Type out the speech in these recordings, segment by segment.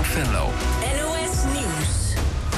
Venlo. NOS Nieuws.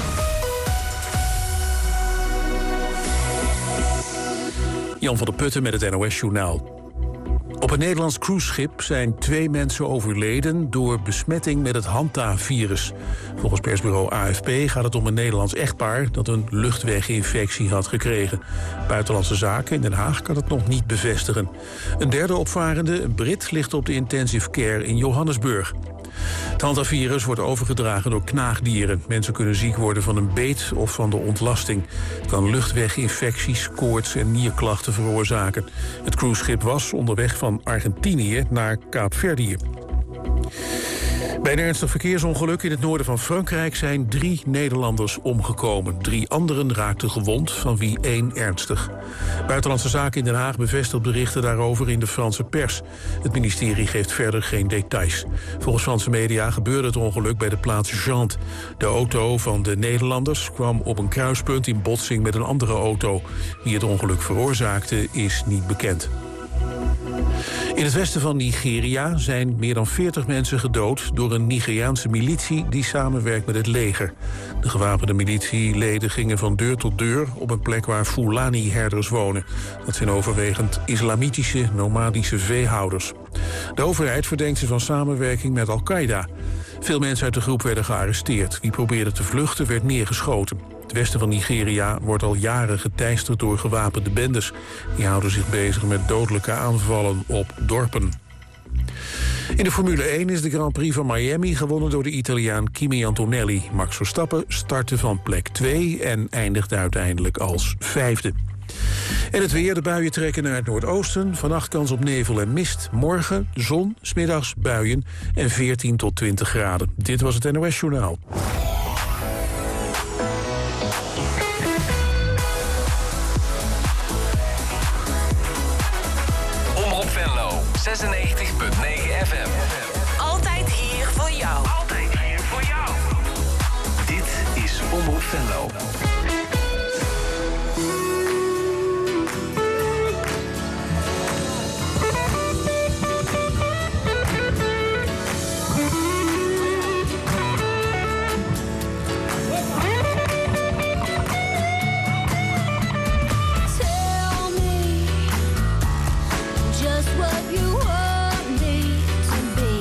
Jan van der Putten met het NOS-journaal. Op een Nederlands cruiseschip zijn 2 mensen overleden door besmetting met het Hanta-virus. Volgens persbureau AFP gaat het om een Nederlands echtpaar dat een luchtweginfectie had gekregen. Buitenlandse Zaken in Den Haag kan het nog niet bevestigen. Een derde opvarende, een Brit, ligt op de intensive care in Johannesburg. Het Hanta-virus wordt overgedragen door knaagdieren. Mensen kunnen ziek worden van een beet of van de ontlasting. Het kan luchtweginfecties, koorts en nierklachten veroorzaken. Het cruiseschip was onderweg van Argentinië naar Kaapverdië. Bij een ernstig verkeersongeluk in het noorden van Frankrijk zijn 3 Nederlanders omgekomen. 3 anderen raakten gewond, van wie 1 ernstig. Buitenlandse Zaken in Den Haag bevestigt berichten daarover in de Franse pers. Het ministerie geeft verder geen details. Volgens Franse media gebeurde het ongeluk bij de plaats Jantes. De auto van de Nederlanders kwam op een kruispunt in botsing met een andere auto. Wie het ongeluk veroorzaakte is niet bekend. In het westen van Nigeria zijn meer dan 40 mensen gedood door een Nigeriaanse militie die samenwerkt met het leger. De gewapende militieleden gingen van deur tot deur op een plek waar Fulani-herders wonen. Dat zijn overwegend islamitische, nomadische veehouders. De overheid verdenkt ze van samenwerking met Al-Qaeda. Veel mensen uit de groep werden gearresteerd. Wie probeerde te vluchten werd neergeschoten. Het westen van Nigeria wordt al jaren geteisterd door gewapende bendes. Die houden zich bezig met dodelijke aanvallen op dorpen. In de Formule 1 is de Grand Prix van Miami gewonnen door de Italiaan Kimi Antonelli. Max Verstappen startte van plek 2 en eindigde uiteindelijk als 5e. En het weer, de buien trekken naar het noordoosten. Vannacht kans op nevel en mist. Morgen zon, 's middags buien en 14 tot 20 graden. Dit was het NOS Journaal. Omroep Venlo, 96.9 FM. Altijd hier voor jou. Altijd hier voor jou. Dit is Omroep Venlo. Tell me just what you want me to be.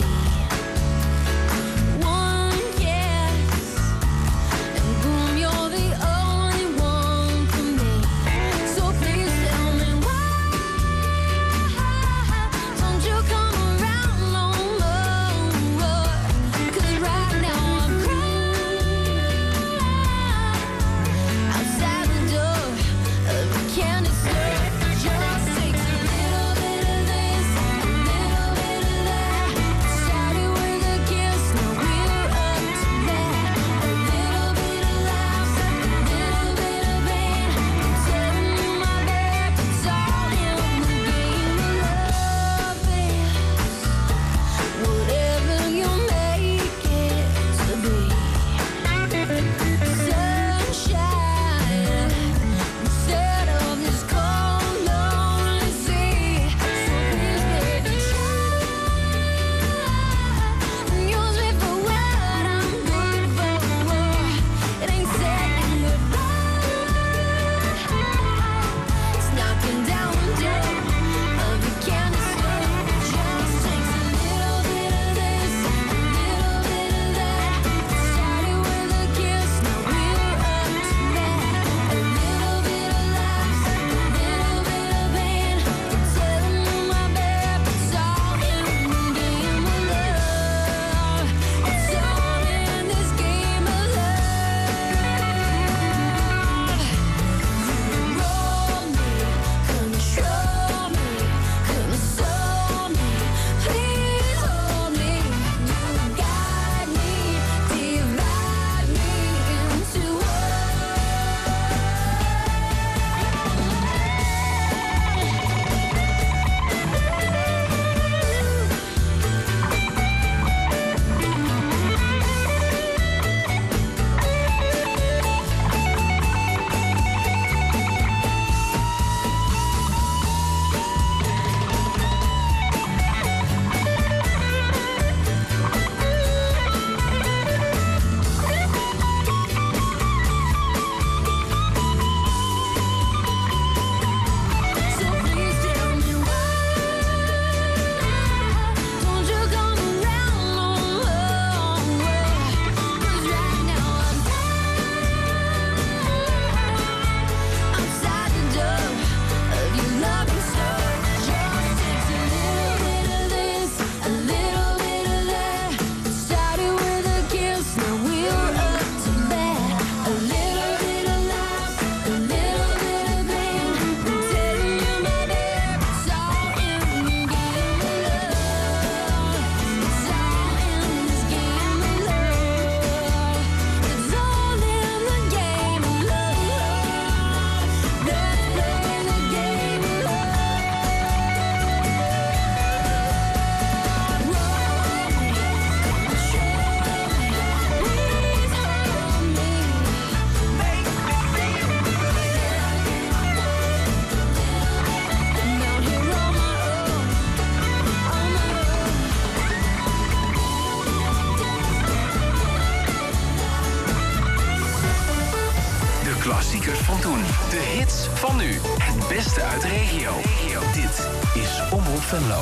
van nu. Het beste uit de regio. Dit is Omroep Venlo.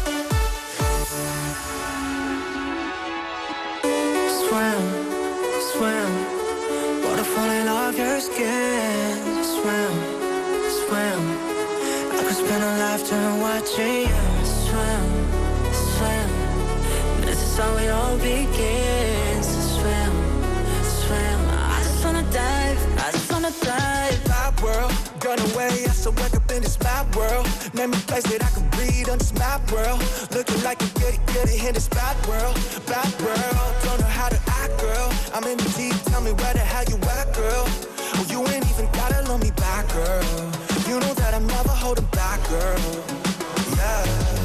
Swim, swim, waterfall in off your skin. Swim, swim, I could spend a lifetime watching you. Swim, swim, this is how it all begins. Swim, swim, I just wanna dive, I just wanna dive. Bad world, gone away, I still wake up in this bad world. Name a place that I can breathe on this map world. Looking like a goody in this bad world. Bad world, don't know how to act, girl. I'm in the deep, tell me where the hell you at, girl. Oh, you ain't even gotta love me back, girl. You know that I'm never holding back, girl. Yeah.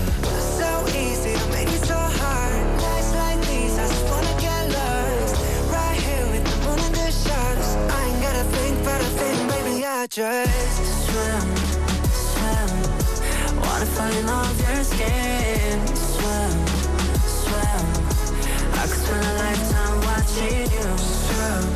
So easy to make it so hard. Nights like these, I just wanna get lost. Right here with the moon and the stars. I ain't gotta think, but I think, baby, I just swim, swim. Waterfall off your skin. Swim, swim. I could spend a lifetime watching you. Swim,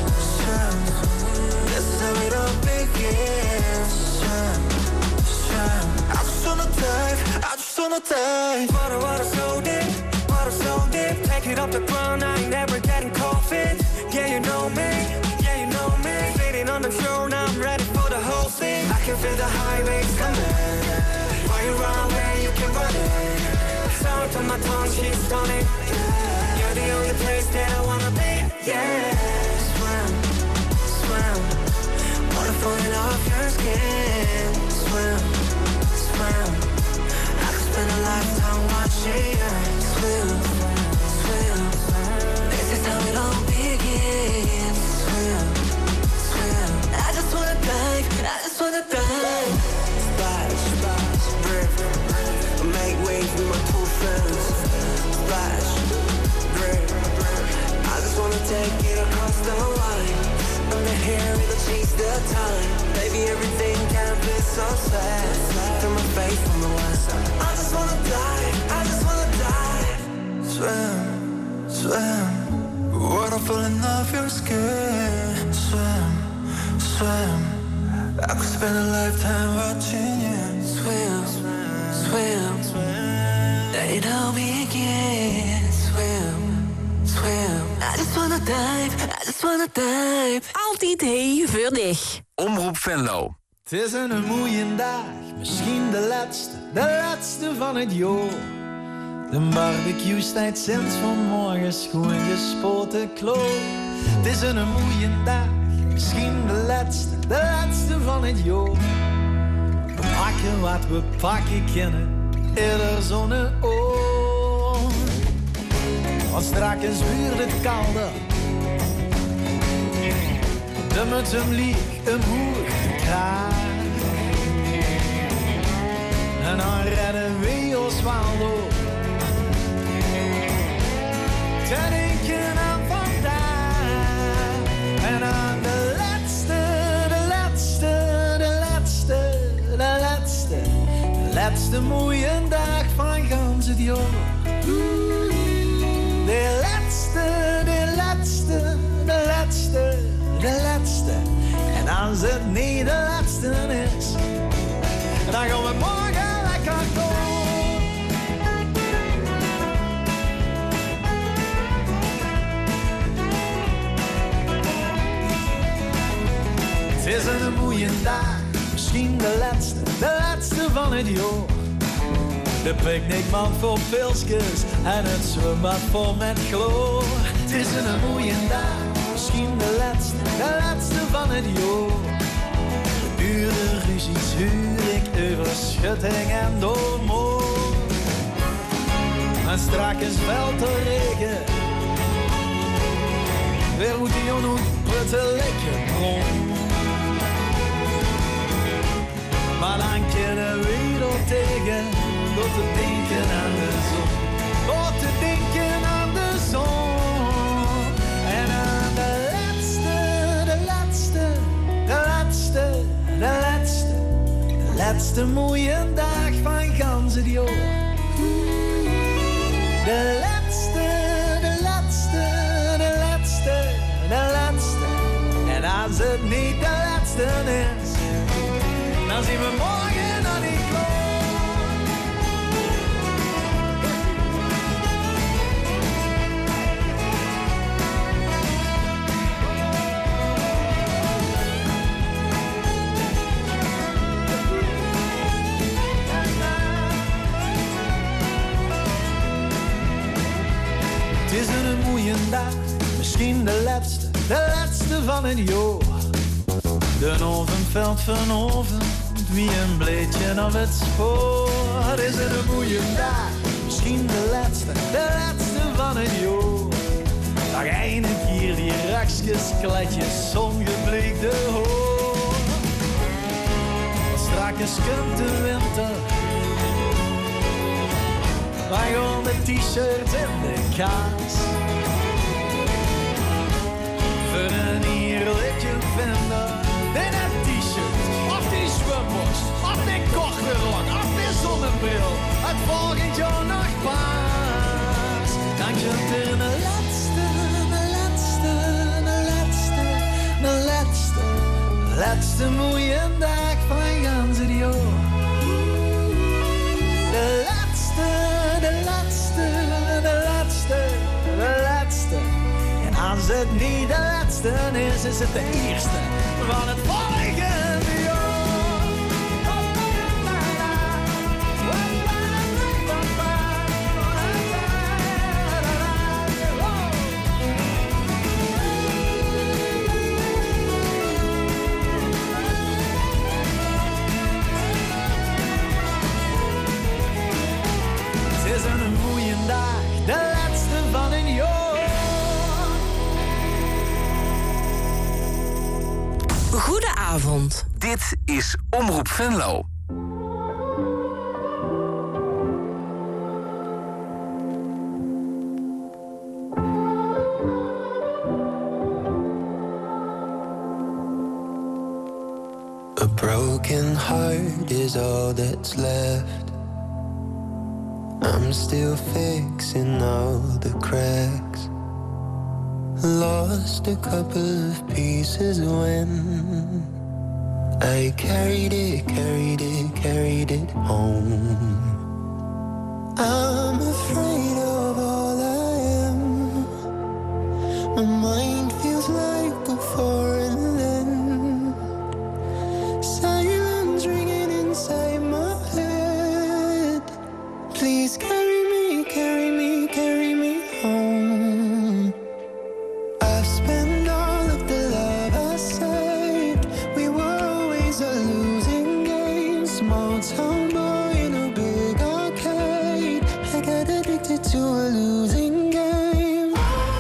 swim. This is how it all begins. Swim, swim. I just wanna dive, I just wanna dive. Water so deep, water so deep. Take it off the ground, I ain't never getting cold feet. Yeah, you know me, yeah, you know me. Sitting on the throne, I'm ready for the whole thing. I can feel the highways coming. While you run away, you can run it. Sound on my tongue, she's stunning. You're the only place that I wanna be. Yeah, swim, swim. Water falling off your skin. Swim, swim. I could spend a lifetime watching you. Swim, swim. This is how it all begins. Swim, swim. I just wanna dive, I just wanna dive. Splash, splash, river. Make waves with my two friends. Splash, river. I just wanna take it across the line. I'm the hair, it'll change the time. Baby, everything can be so sad. Through my face from the west. I just wanna dive, I just wanna dive. Swim, swim. Waterfalling off your skin. Swim, swim. I could spend a lifetime watching you. Swim, swim. Let it all begin. Swim, swim. I just wanna dive, I just wanna dive. Altijd hevig. Omroep Venlo. Het is een mooie dag, misschien de laatste van het jaar. De barbecue staat sinds vanmorgen schoon gespoten kloor. Het is een mooie dag, misschien de laatste van het jaar. We pakken wat we pakken kunnen, ieder zonneoor. Want straks wordt het kouder. De met hem liegt omhoog de kraag. En dan redden we ons wel door. Te denken aan vandaag. En aan de laatste mooie dag van gans het jaar. De laatste. En als het niet de laatste is, dan gaan we morgen lekker door. Het is een mooie dag, misschien de laatste van het jaar. De picknickmand vol pilsjes en het zwembad vol met chloor. Het is een mooie dag, misschien de laatste van het jaar. De uren ruzies huur ik over schutting en doormoor. En strakjes valt de regen, weer moet die onopputtelijke bron. Maar dan kunnen we er tegen, door te denken aan de zon. Door te denken aan de zon. En aan de laatste mooie dag van gans het jaar. De laatste. En als het niet de laatste is, zien we morgen dan niet klopt. Het is een moeie dag, misschien de laatste van het jaar. De oven valt vanoven, wie een bleedje op het spoor. Het is een moeie dag, misschien de laatste van het jaar. Dag eindelijk hier die rakjes, kletjes, zongebleekte hoor. Strakjes komt de winter. Wij gaan de t-shirt en de kaas. Voor een heerlijkje vinden. In een t-shirt, of die zwembox, of die korterrok, of die zonnebril. Het volgend jaar nog pas. Dan komt er de laatste mooie dag van gans het jaar. De laatste. En als het niet de laatste is het de eerste van het volgende jaar. Het is een mooie dag, de laatste van een jaar. Goedenavond. Dit is Omroep Venlo. A broken heart is all that's left. I'm still fixing all the cracks. Lost a couple of pieces when I carried it home. I'm afraid of all I am. My mind feels like a foreign land. Silence ringing inside my head. Please carry me home. I've spent all of the love I saved. We were always a losing game. Small town boy in a big arcade. I got addicted to a losing game.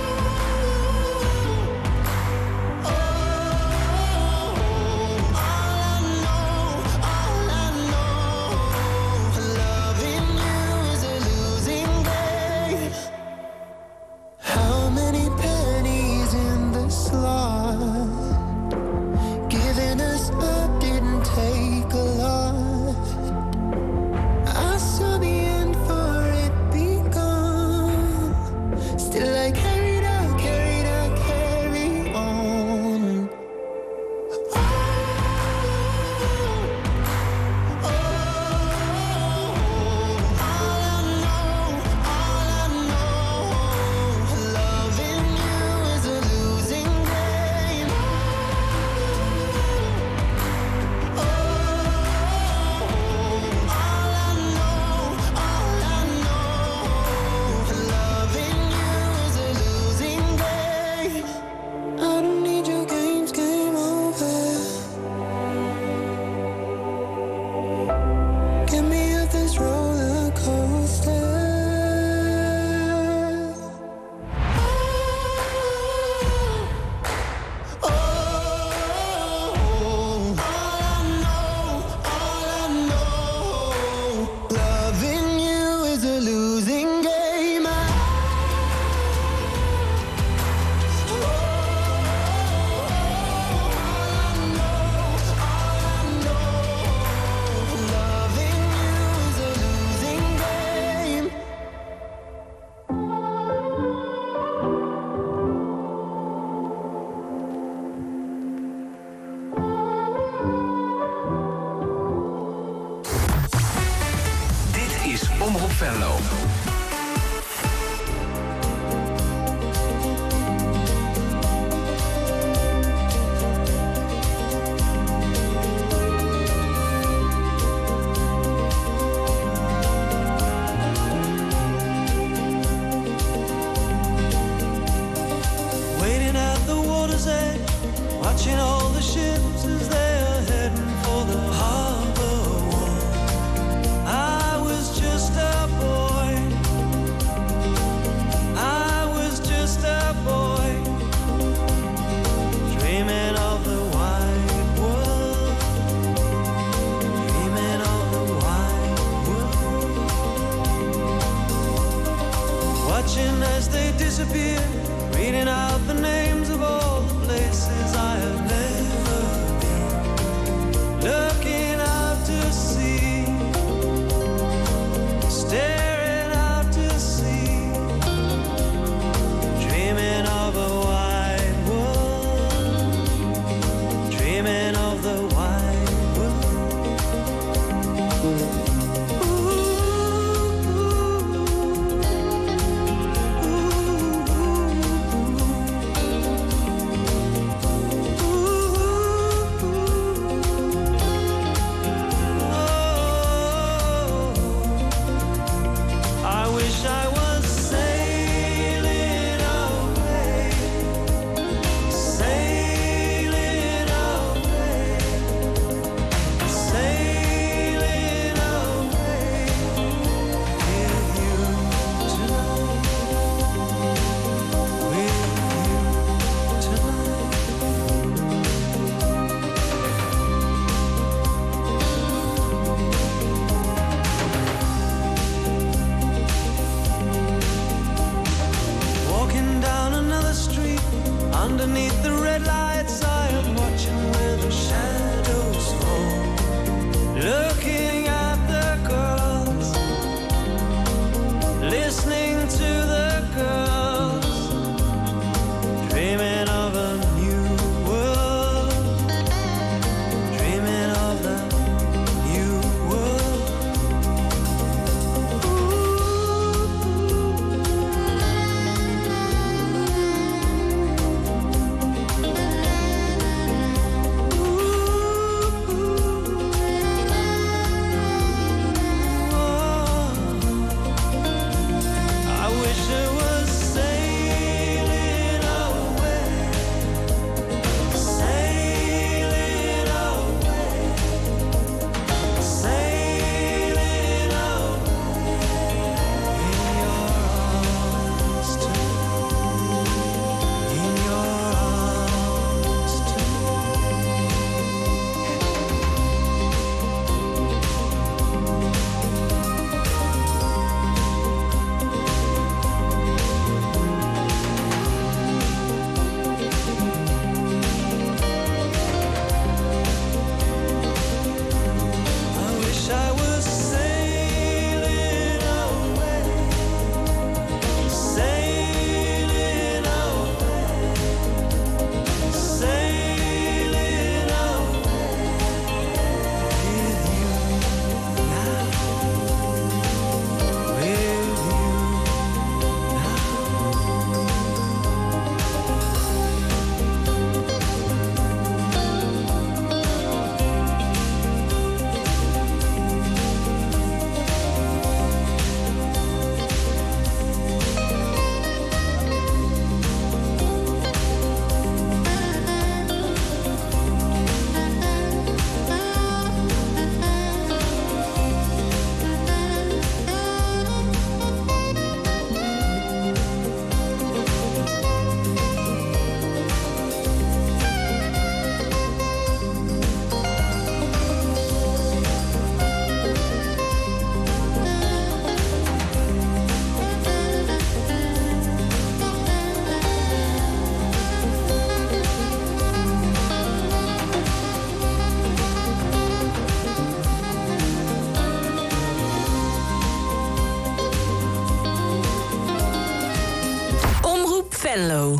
How many pennies in the slot? Giving us up didn't take a lot. I saw the end for it begun. is Omroep Venlo. Watching all the ships as they are heading for the harbor wall. I was just a boy. I was just a boy, dreaming of the wide world, dreaming of the wide world. Watching as they disappear, reading out the names of all the places I have never been. Looking out to sea, staring out to sea, dreaming of a wide world, dreaming of the wide world. Underneath the red lights, I am watching where the shadows fall. Looking at the girls, listening to the girls, dreaming of a new world, dreaming of the new world. Venlo.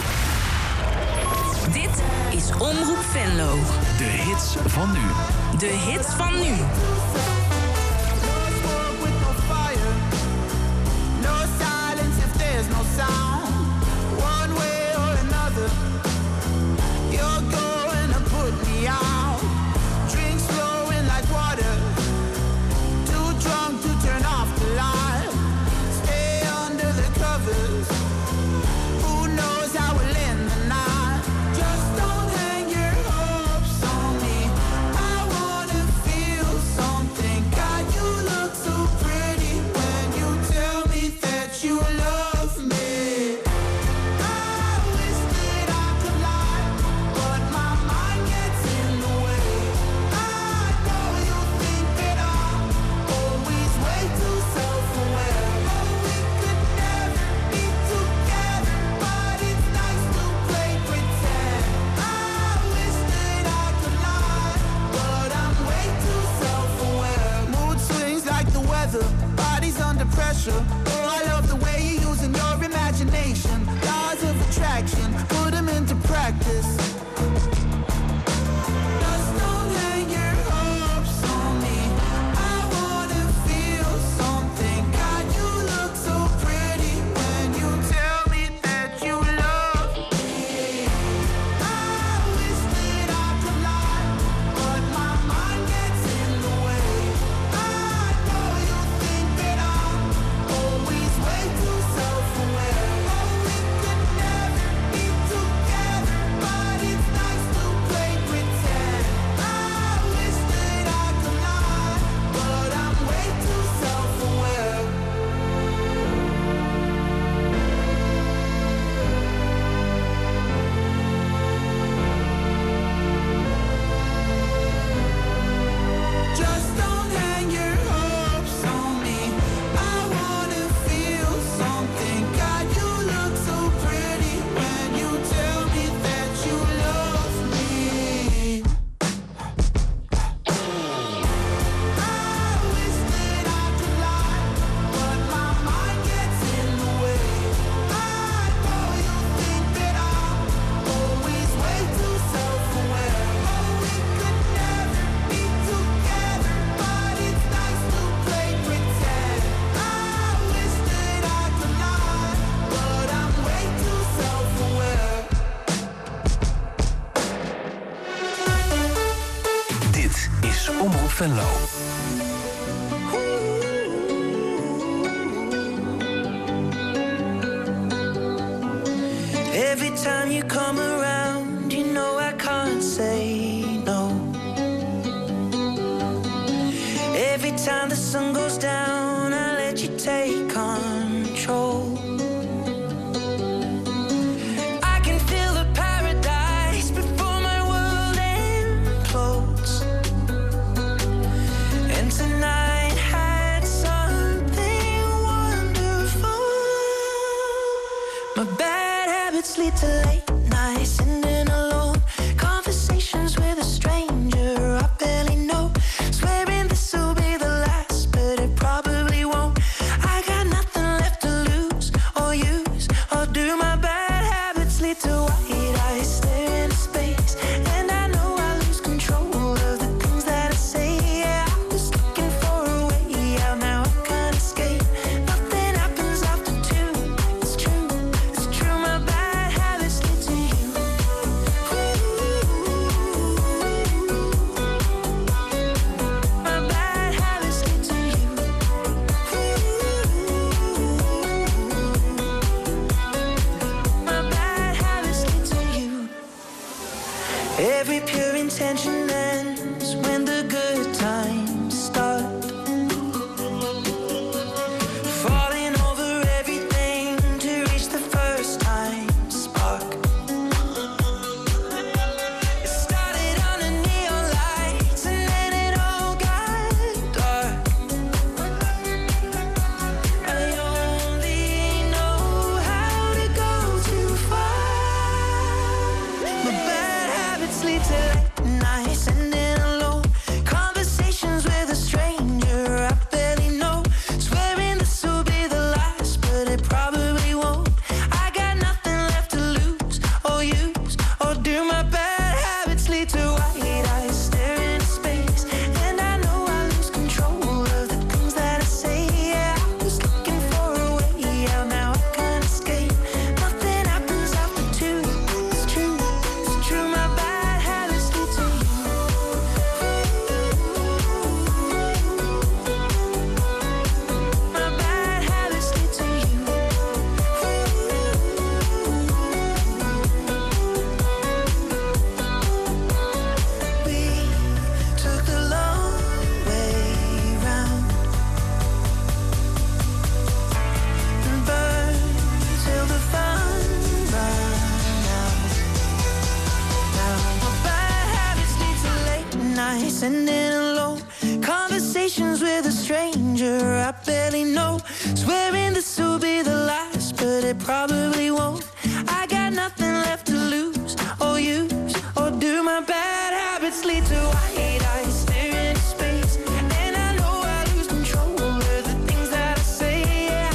Dit is Omroep Venlo. De hits van nu. De hits van nu. nature. Oh, I love the way you're using your imagination. Laws of attraction, put them into practice. Just don't hang your hopes on me. I wanna feel something. God, you look so pretty when you tell me that you love me. I wish that I could lie, but my mind gets in the way. I know you think that I'm always way too self-aware. Oh, we could never be together, but it's nice to play pretend. I wish that I could lie, but I'm way too self-aware. Just don't hang your hopes on me. I wanna feel something. God, you look so pretty when you tell me that you love me. I wish that I could lie, but my mind gets in the way. I know you think that I'm always way too self-aware. Oh, we could never be together, but it's nice to play pretend. I wish that I could lie, but I'm way too self-aware. Dit is Omroep Venlo. Every time you come around, you know I can't say no. Every time the sun goes down, I let you take control. I can feel the paradise before my world implodes. And tonight had something wonderful. My bad habits lead to late nights, sitting alone. Conversations with a stranger I barely know. Swearing this will be the last, but it probably won't. I got nothing left to lose or use or do. My bad habits lead to white eyes stare into space, and I know I lose control of the things that I say. Yeah, I was looking for a way out, now I can't escape. Nothing happens after two. It's true, it's true. My bad habits lead to you. My bad habits lead to you. My bad habits lead to you. Every pure intention ends when the good times start. Falling over everything to reach the first time spark. It started on the neon lights and then it all got dark. I only know how to go too far. My bad habits lead to late nights, sitting alone. Conversations with a stranger I barely know. Swearing this will be the last, but it probably won't. I got nothing left to lose or use or do. My bad habits lead to white eyes stare into space, and I know I lose control of the things that I say. Yeah, I was looking for a way out, now I can't escape. Nothing happens after two. It's true, it's true. My bad habits lead to you. My bad habits lead to you. We took the long way round and burned till the fun ran out. Now my bad habits lead to late nights, sitting alone. Conversations with a stranger I barely know. Swearing this will be the last, but it probably won't. I got nothing left to lose or use or do. My bad habits lead to white eyes stare into space, and I know I lose control of the things that I say. Yeah,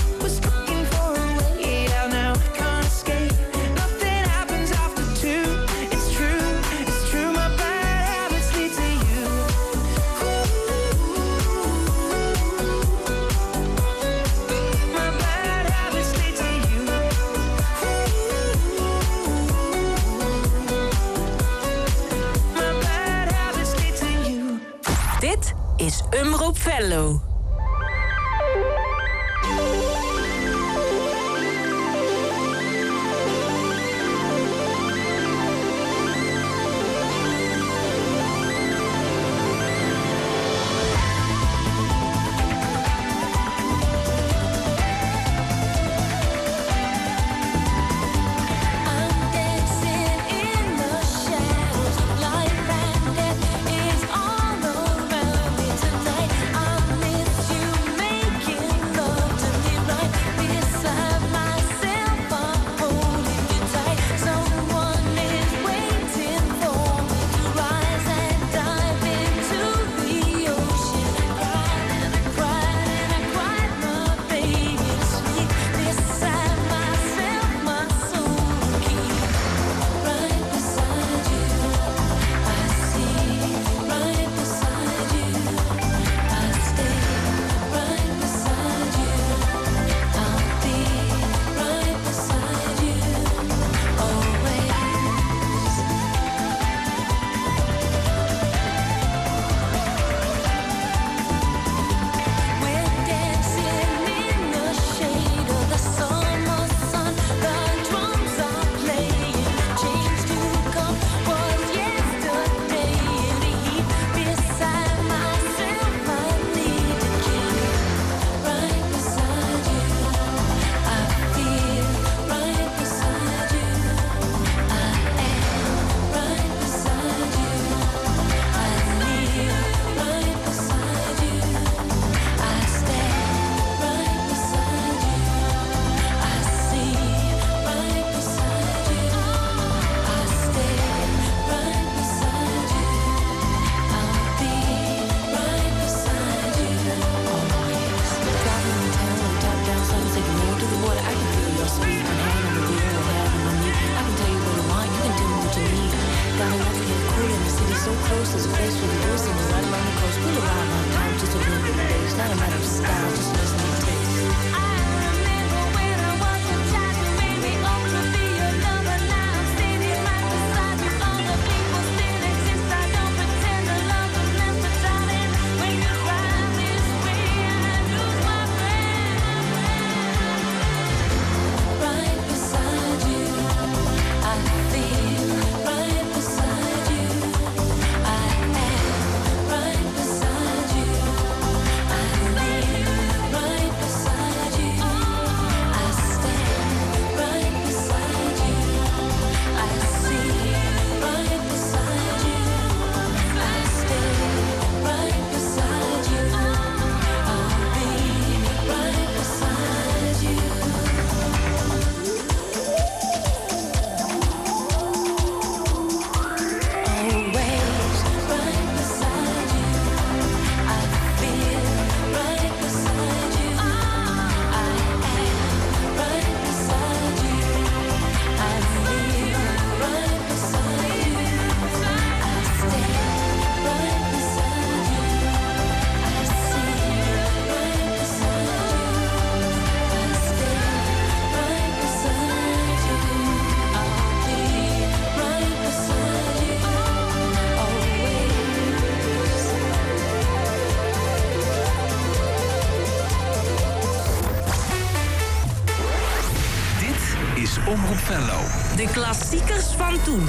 is Omroep Venlo. De klassiekers van toen.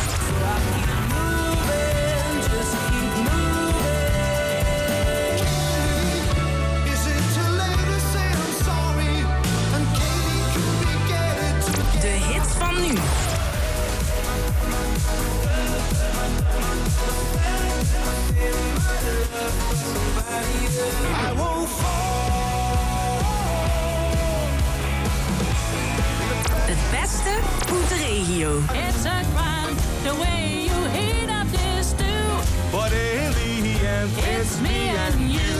De hits van nu. Het beste uit de regio. It's a crime the way you heat up this stew. But in the end, It's me and you.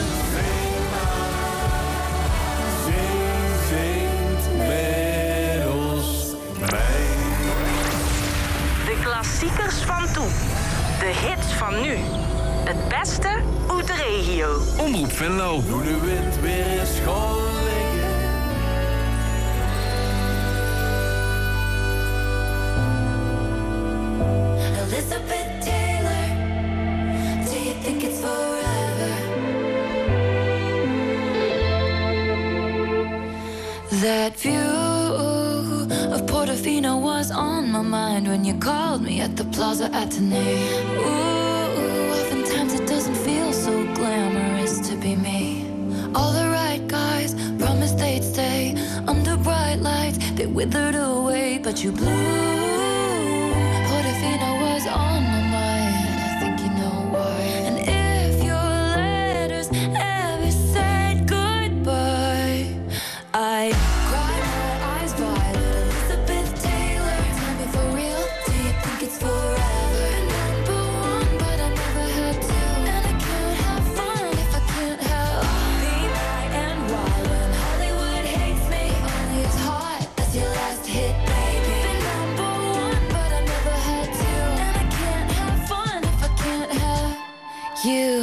zingt met ons mee. De klassiekers van toen. De hits van nu. Het beste uit de regio. Omroep Venlo. Hoe de wind weer is gaan liggen. Elizabeth Taylor, do you think it's forever? That view of Portofino was on my mind when you called me at the Plaza Athénée. Ooh, oftentimes it doesn't feel so glamorous to be me. All the right guys promised they'd stay under bright lights. They withered away, but you blew. Portofino was on my mind. I think you know why. And if your letters ever said goodbye, I cried my eyes violet. Elizabeth Taylor, tell me for real, do you think it's forever? Number one, but I never had to. And I can't have fun if I can't have me, my, and why. When Hollywood hates me, only as hot as your last hit, baby. Been number one, but I never had to. And I can't have fun if I can't have you.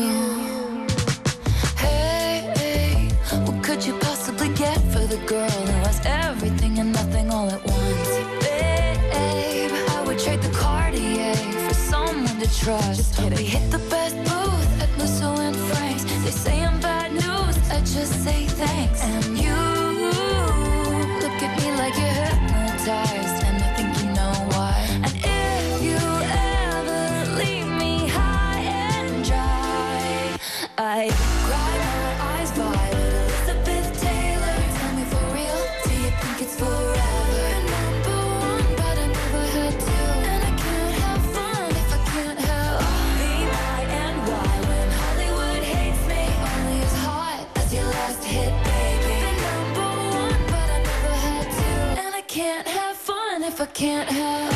Hey, what could you possibly get for the girl who has everything and nothing all at once? Babe, I would trade the Cartier for someone to trust. Just kidding. We hit the best booth at Musso and Frank's. They say I'm bad news, I just say thanks. And you look at me like you're hypnotized, and I think you know why. And if you ever leave me high and dry, I cry my eyes violet. Elizabeth Taylor, tell me for real, do you think it's forever? Number one, but I never had to. And I can't have fun if I can't have me, my, and why. When Hollywood hates me, only as hot as your last hit, baby. Been number one, but I never had to. And I can't have fun if I can't have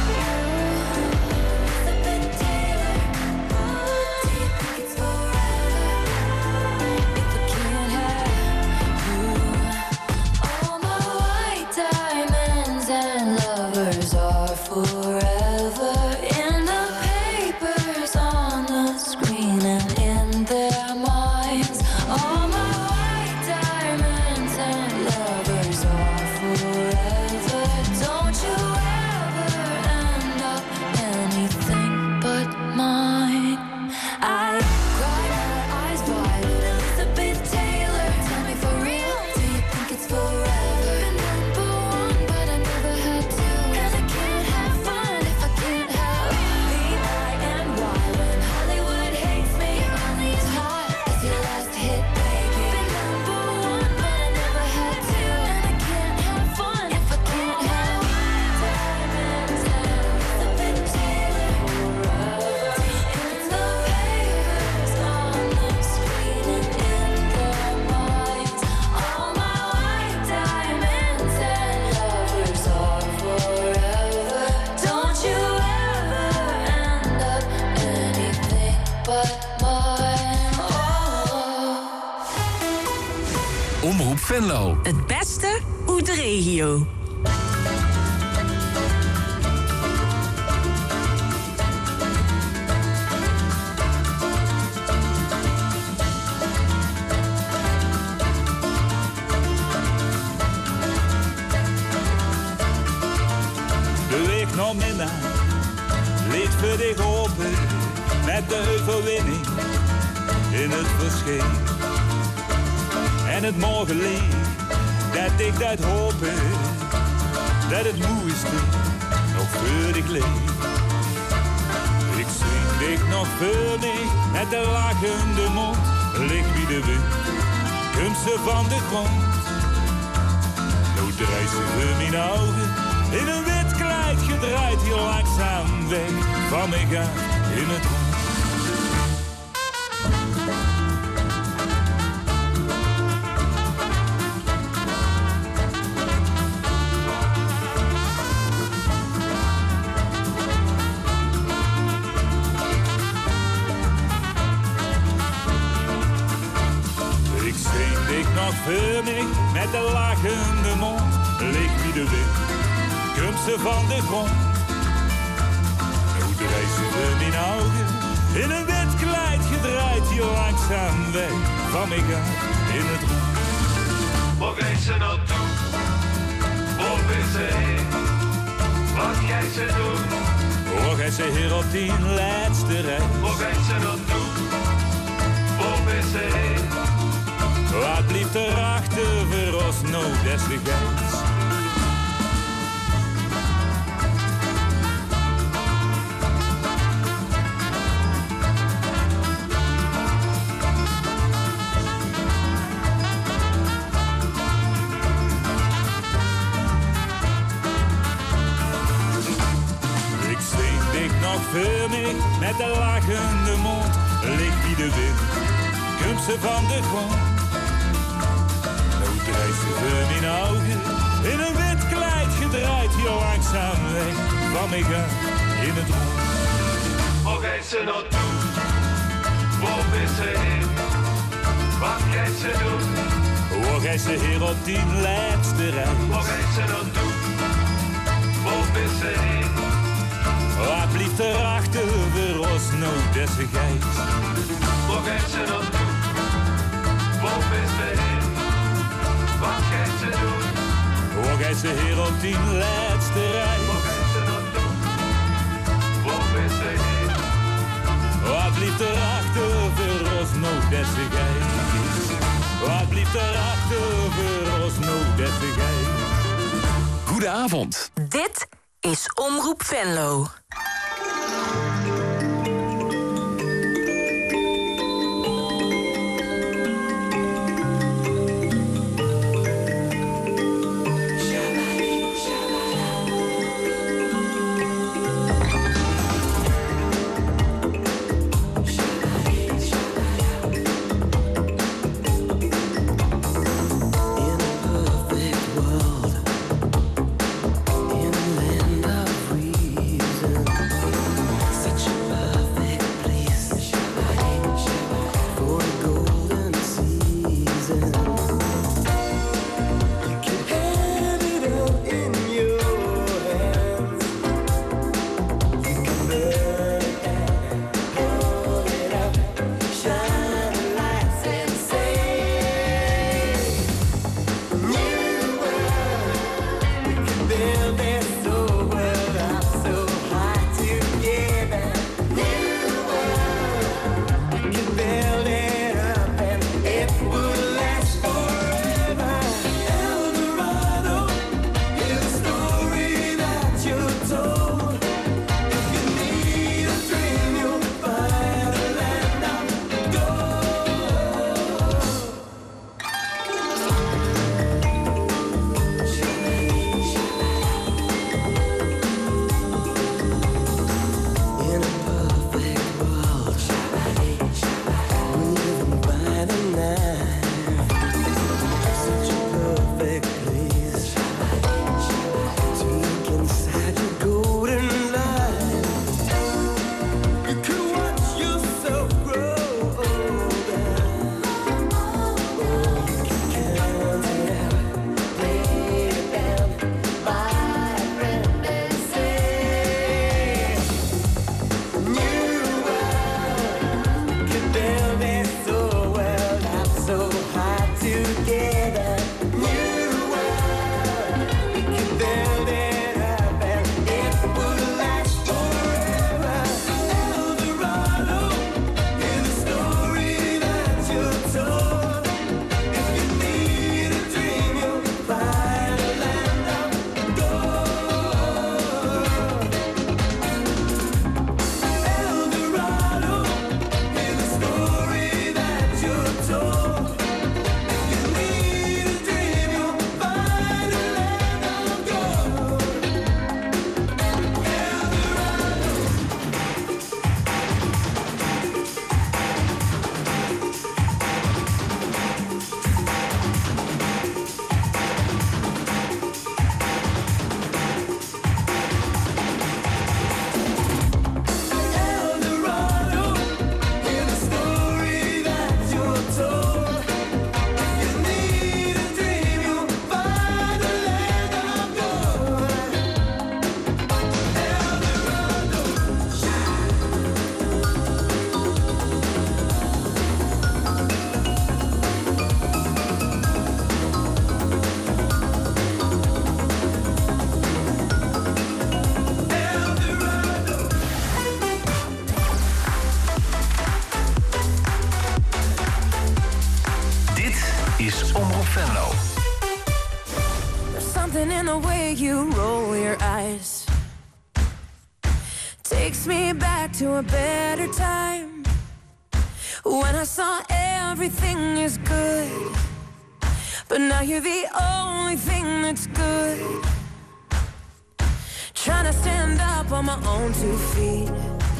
Elizabeth Taylor, do you think it's forever? If I can't have you, all my white diamonds and lovers are forever in the papers, on the screen, and in their minds. All my white diamonds and lovers are forever. Don't you ever end up anything but mine. I cry my eyes violet. Elizabeth Taylor, tell me for real, do you think it's forever? Number one, but I never had to. And I can't have fun if I can't have me, my, and why. When Hollywood hates me, only as hot as your last hit, baby. Been number one, but I never had to. And I can't have fun if I can't have diamonds and Elizabeth Taylor forever. In the papers, on the screen, and in their minds. All my white diamonds and lovers are forever. Don't you ever end up anything but mine. Oh. Omroep Venlo. Het beste uit de regio. De weg naar middag ligt voor dich open, met de overwinning in het verscheen. En het morgenlicht, dat ik dat hoop, dat het mooiste nog voor ik leef. Ik zing dik nog voor mij met de lachende mond. Ligt wie de wind, komt ze van de grond. Nou draait ze voor mijn ogen, in een wit kleid gedraaid. Hier langzaam weg van mij gaat in het rond. Voor mij met de lachende mond, ligt wie de wind, komt ze van de grond. Nou draait ze voor mijn ogen, in een wit kleid gedraaid, hier langzaam weg van mij gaat in het rond. Waar gaat ze nou toe? Waar is ze heen? Wat gaat ze doen? Waar gaat ze hier op die laatste reis? Waar gaat ze nou toe? Waar is ze heen? Wat blieft er achter voor ons nou desgelijks? Ik zing dik nog voor mij met de lachende mond. Ligt wie de wind, komt ze van de grond. Draait ze voor mijn ogen, in een wit kleid gedraaid, hier langzaam weg van mij gaat in het rond. Waar gaat ze nou toe? Waar is ze heen? Wat gaat ze doen? Waar gaat ze hier op die laatste reis? Waar gaat ze nou toe? Waar is ze heen? Wat blieft er achter voor ons nou desgelijks? Waar gaat ze nou toe? Waar is ze heen? Wat gaat ze doen? Waar gaat ze hier op die laatste reis? Wat gaat ze nou doen? Waar is ze heen? Wat blieft er achter voor ons nou desgelijks? Wat blieft er achter voor ons nou desgelijks? Goedenavond. Dit is Omroep Venlo. In a land of reason. Venlo. There's something in the way you roll your eyes. Takes me back to a better time, when I saw everything is good, but now you're the only thing that's good. Trying to stand up on my own 2 feet.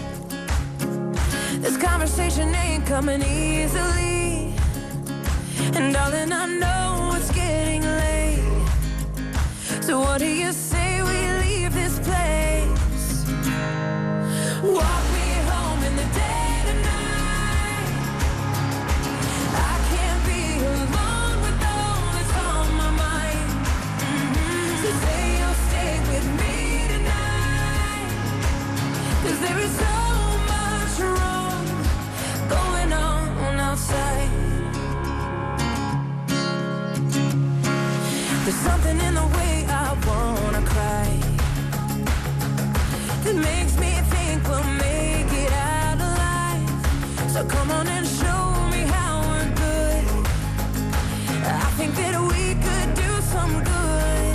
This conversation ain't coming easily, and darling, I know it's getting late. So what do you say we leave this place? Walk me home in the dead of night. I can't be alone with all that's on my mind. So say you'll stay with me tonight, 'cause there is so much wrong going on outside. There's something in the way I wanna cry that makes me think we'll make it out alive. So come on and show me how we're good. I think that we could do some good.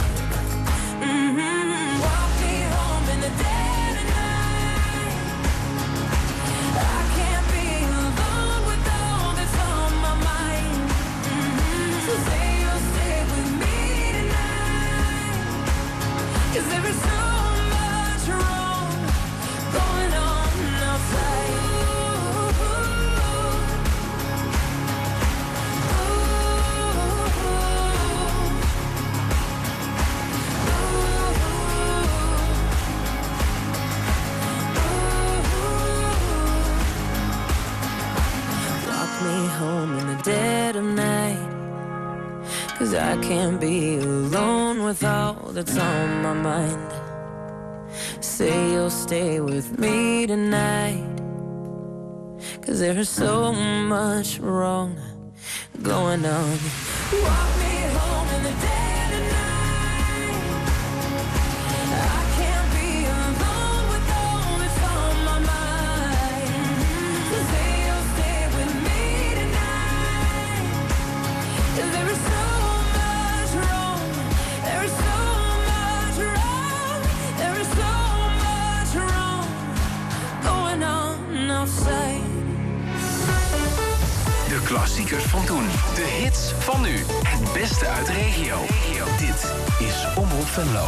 Walk me home in the dead of night. I can't be alone with all that's on my mind. So say you'll stay with me tonight, 'cause there is so much wrong going on outside. Walk me home in the dead of night, 'cause I can't be alone with all that's on my mind. Say you'll stay with me tonight, 'cause there is so much wrong going on. Walk me home in the dead of night. I can't be alone with all that's on my mind. So say you'll stay with me tonight, 'cause there is so much wrong. There is so much wrong. There is so much wrong going on outside. De klassiekers van toen. De hits van nu. Het beste uit de regio. Dit is Omroep Venlo.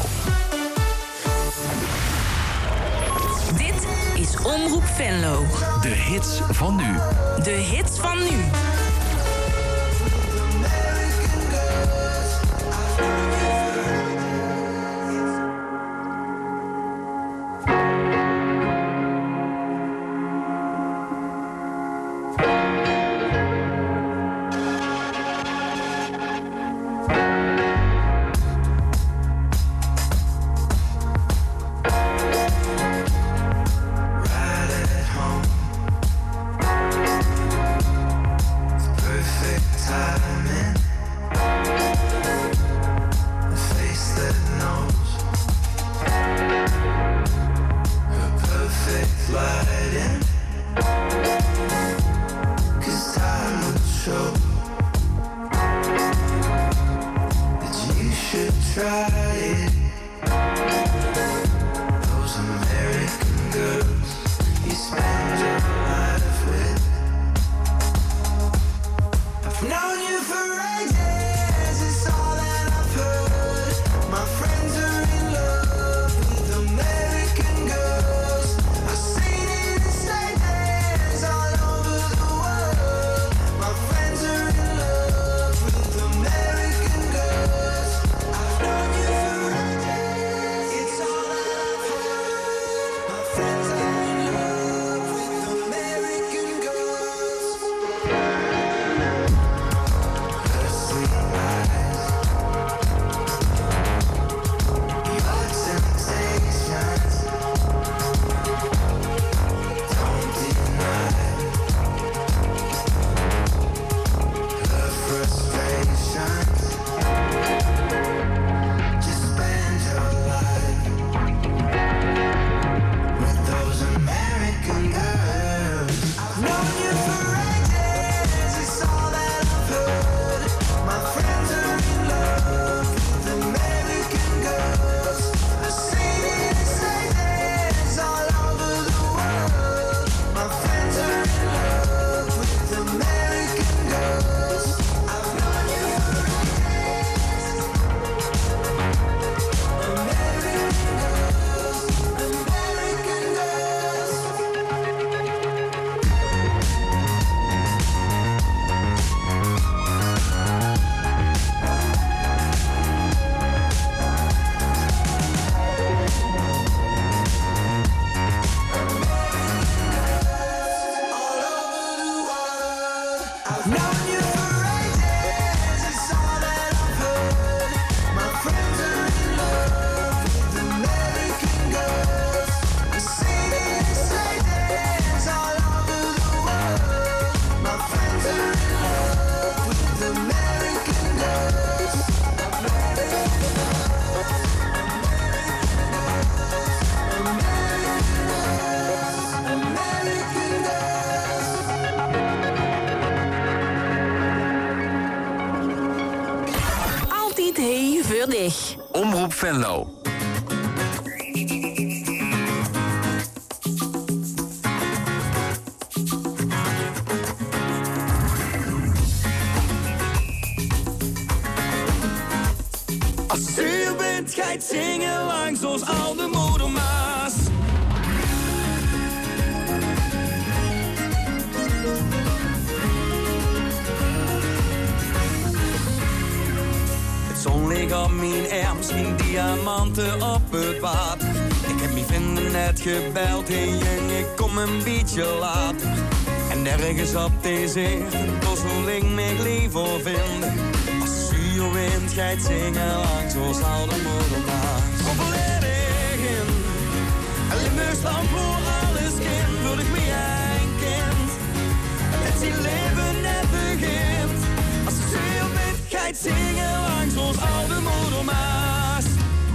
Dit is Omroep Venlo. De hits van nu. De hits van nu. I've known you for idee voor dich. Omroep Venlo. Als je zuur bent, ga je zingen langs ons oude moedermaas. Het zonlicht op mijn arm, misschien diamanten op het water. Ik heb mijn vrienden net gebeld, hey jong, ik kom een beetje later. En ergens op deze eeuw, zo ik mijn leven vinden. Zuur wind, ga je zingen langs ons oude moedermaas. Kom volledig in, en Limburgs land voor alles kind, wil ik meer een kind. Het zien leven net begint. Als je zuur bent, ga je zingen langs ons oude moedermaas.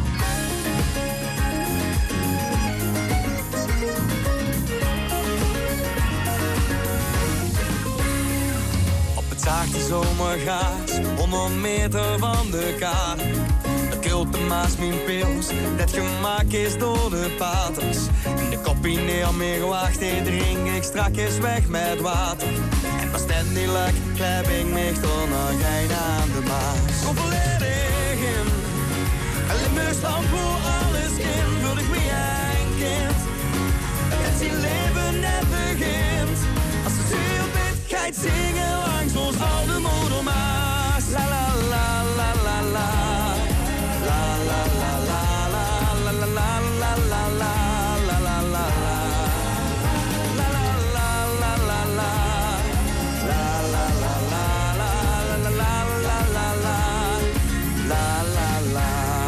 Zachte zomergaas, 100 meter van de kade. Het kult de Maas mijn pils, dat gemaakt is door de paters. In de koppie neer meer gewacht, drink ik strakjes weg met water. En pas stendelijk klep ik me toch nog een aan de Maas. Kom volledig in, en Limburgs land voor alles kind, wil ik meer een kind. Het zien leven net begint, als je zuur bent, ga je zingen langs ons oude moedermaas. La la la la la la. La la la la la la la la la la la la la la. La la la la la la. La la la la la la la la la la. La la la.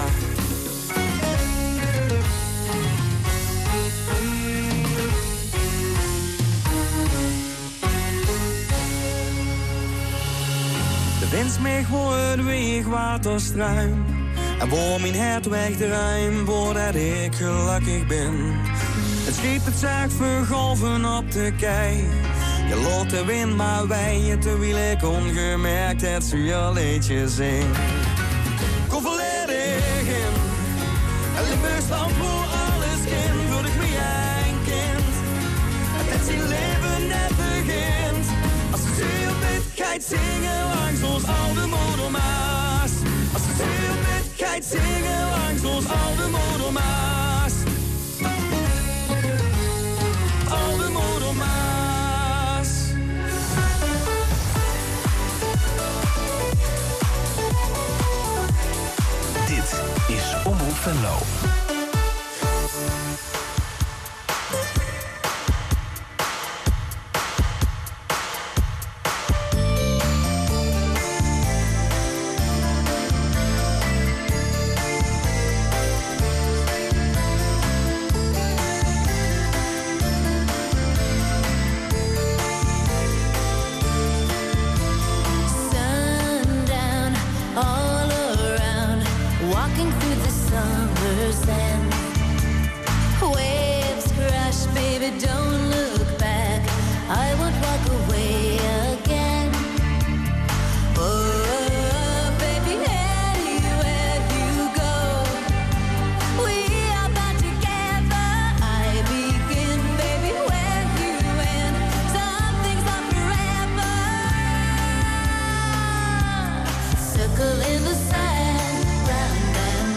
Wens mij gewoon het weg waterstruim. En voor mijn hart weg de ruim, voordat ik gelukkig ben. Het schip het zacht vergolven op de kei. Je loopt de wind maar wij, terwijl ik ongemerkt het zuur liedje zing. Kom volledig in, en Limburgs land voor alles kind, wil ik meer een kind. Het zien leven net begint, als je zuur bent, ga je zingen langs ons oude moedermaas. Als je zuur bent, ga je zingen langs ons oude moedermaas. Oude moedermaas. Dit is Omroep Venlo.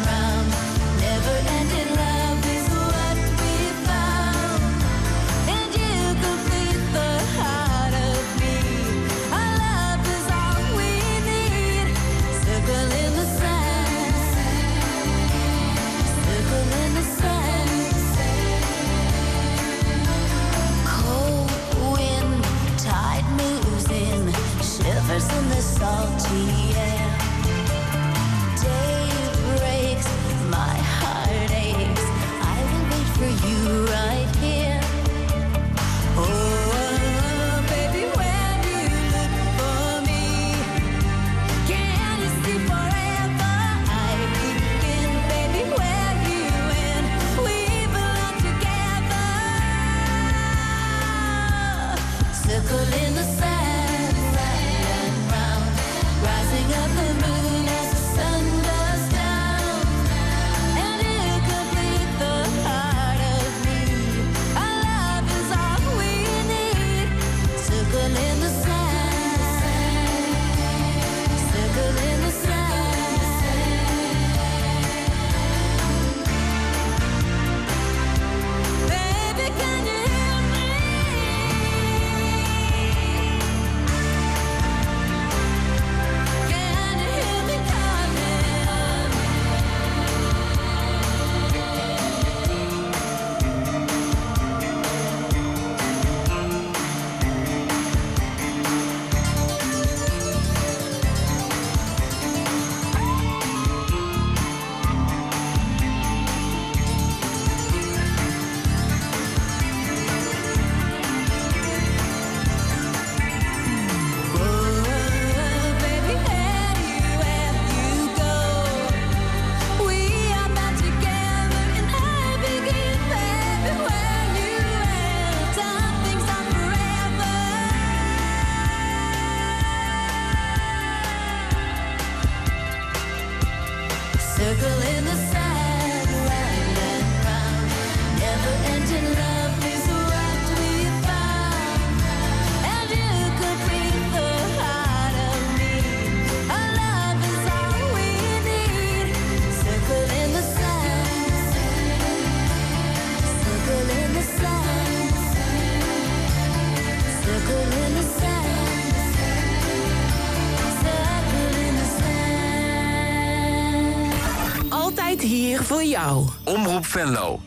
Never ending love is what we found. And Circle in the sand, round and round. Never-ending love is what we found. And you could breathe the heart of me. Our love is all we need. Circle in the sand. Circle in the sand. Circle in the sand. Circle in the sand. Altijd hier voor jou. Omroep Venlo.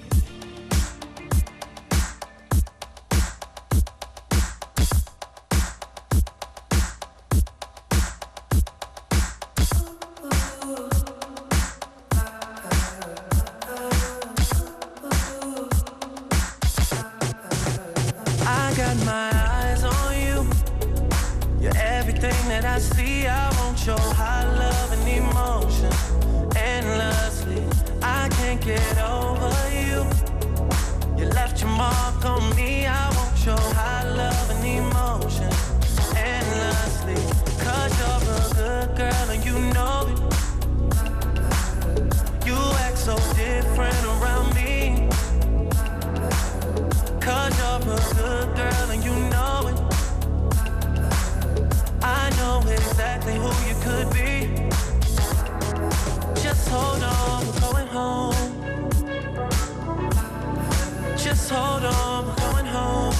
I got my eyes on you. You're everything that I see. I want your high love and emotion endlessly. I can't get over you. You left your mark on me. I want your high love and emotion endlessly. 'Cause you're a good girl and you know it. You act so different around me. 'Cause you're a good girl and you know it. I know exactly who you could be. Just hold on, we're going home. Just hold on, we're going home.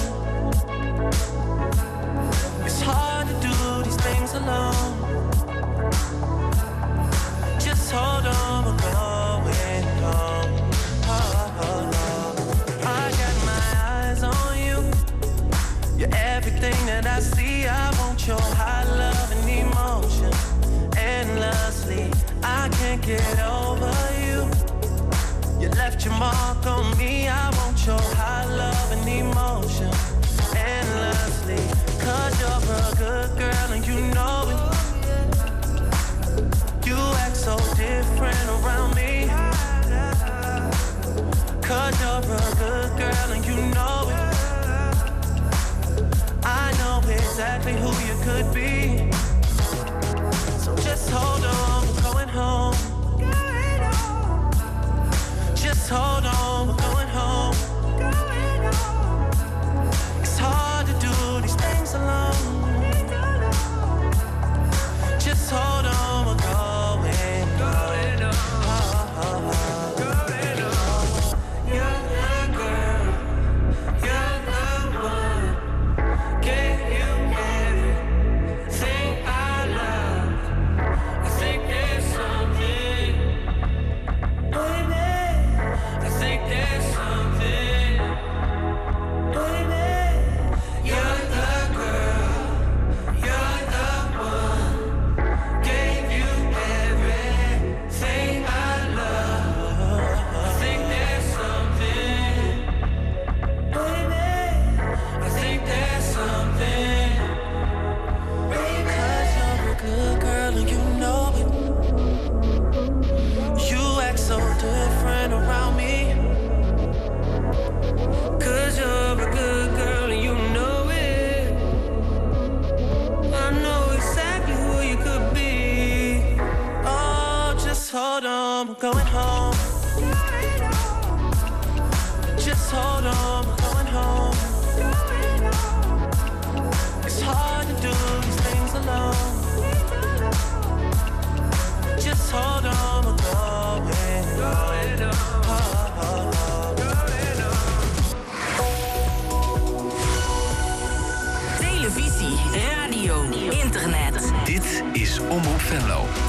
It's hard to do these things alone. Just hold on, we're going home. Oh, oh, oh. I got my eyes on you. You're everything that I see. I want your high love and emotion endlessly. I can't get over you. You left your mark on me. I want your high love and emotion endlessly. 'Cause you're a good girl and you know it. You act so different around me. 'Cause you're a good girl and you know it. I know exactly who you could be. So just hold on, we're going home. Just hold on, we're going home. It's hard to do these things alone. Just hold on, we're going home. Oh, oh, oh. You're the girl, you're the one. Gave you everything I love. I think there's something, baby. I think there's something, baby. You're the girl, you're the one. Gave you everything I love. I think there's something, baby. I think there's something, baby. 'Cause you're a good girl and you know it. You act so different around me. 'Cause you're a good girl and you know it. I know exactly who you could be. Oh, just hold on, we're going home. Just hold on, we're going home. It's hard to do these things alone. Just hold on, we're going home. Oh, oh, oh. Televisie, radio, internet. Dit is Omroep Venlo.